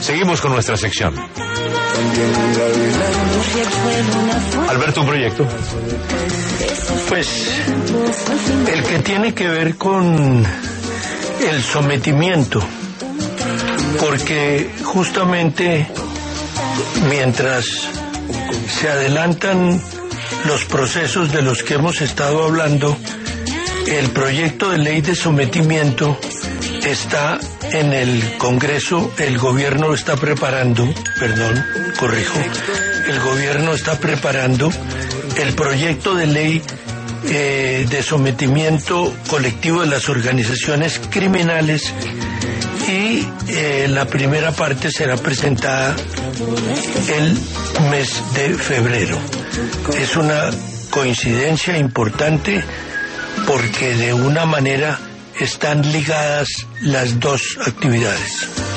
Seguimos con nuestra sección. Alberto, ¿un proyecto? Pues el que tiene que ver con el sometimiento, porque justamente mientras se adelantan los procesos de los que hemos estado hablando, el proyecto de ley de sometimiento está en el Congreso, el gobierno lo está preparando, el gobierno está preparando el proyecto de ley de sometimiento colectivo de las organizaciones criminales y la primera parte será presentada el mes de febrero. Es una coincidencia importante porque de una manera están ligadas las dos actividades.